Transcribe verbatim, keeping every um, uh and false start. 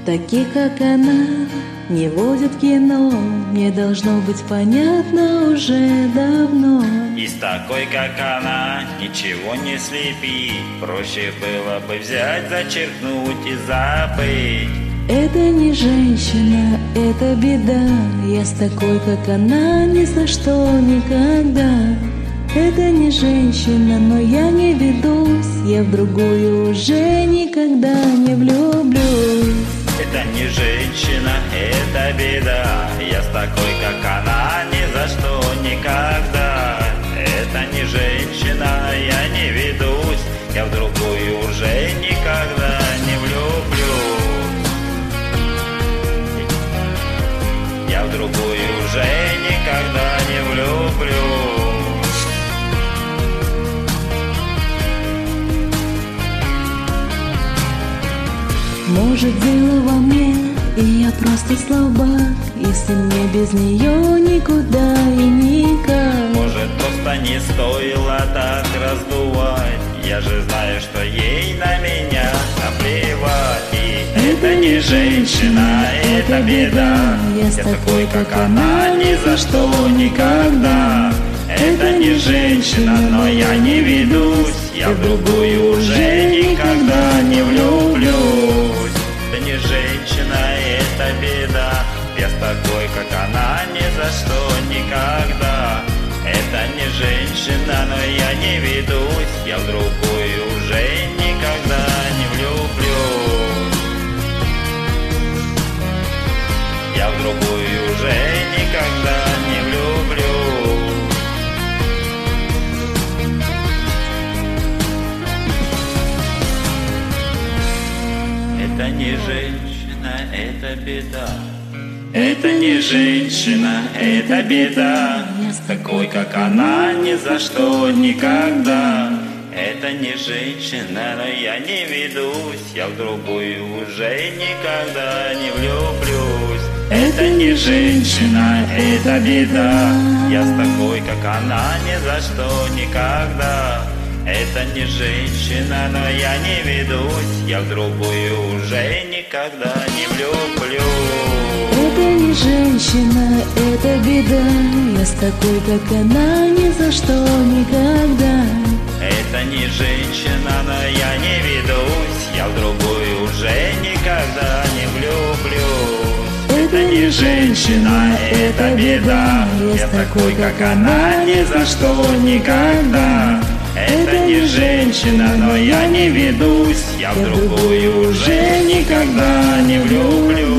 Таких, как она, не водят в кино. Мне должно быть понятно уже давно. И с такой, как она, ничего не слепить. Проще было бы взять, зачеркнуть и забыть. Это не женщина, это беда. Я с такой, как она, ни за что никогда. Это не женщина, но я не ведусь. Я в другую уже никогда не влюблюсь. Это не женщина, это беда. Я с такой, как она, ни за что никогда. Это не женщина, я не ведусь. Я в другую уже никогда не влюблюсь. Я в другую уже никогда не влюблюсь. Может, дело во мне, и я просто слабак, если мне без нее никуда и никак. Может, просто не стоило так раздувать. Я же знаю, что ей на меня наплевать. И это не женщина, это беда. Я с такой, как она, ни за что никогда. Это не женщина, но я не ведусь. Я в другую уже никогда не влюблюсь. Это не женщина, это беда. Я с такой, как она, ни за что никогда. Это не женщина, но я не ведусь. Я в другую уже никогда не влюблюсь. Я в другую уже никогда не влюблюсь. Это не женщина, это беда. Это не женщина, это беда. Такой, как она, ни за что никогда. Это не женщина, но я не ведусь. Я в другую уже никогда не влюблюсь. Это не женщина, это беда. Я с такой, как она, ни за что никогда. Это не женщина, но я не ведусь. Я в другую уже никогда не влюблюсь. Это не женщина, это беда. Я с такой, как она, ни за что никогда. Это не женщина, но я не ведусь. Я в другую уже никогда не влюблюсь. Это не женщина, это беда. Я с такой, как она, ни за что никогда. Это не женщина, но я не ведусь. Я в другую уже никогда не влюблюсь.